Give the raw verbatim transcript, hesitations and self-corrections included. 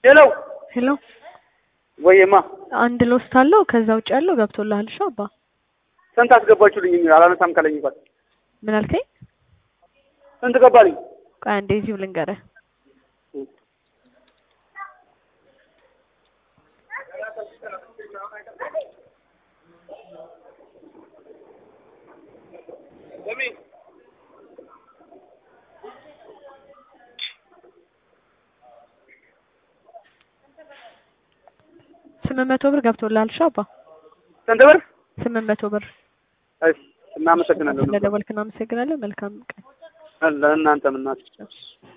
ሄሎ ሄሎ ወይማ አንድ ሎስት አለው ከዛ ውጭ ያለው ገብቶልሃል እሺ አባ ስንት አስገባችሁልኝ አላነሳም ካለኝ እንኳን ምን አልከኝ ስንት ገባልኝ ቆይ አንዴ እዚሁ ልንገርህ ስምንት መቶ ብር ገብቶልሃል እሺ አባ ስንት ብር ስምንት መቶ ብር እሺ እናመሰግናለን ስለደወልክ እናመሰግናለን መልካም ቀን ለእናንተም እናት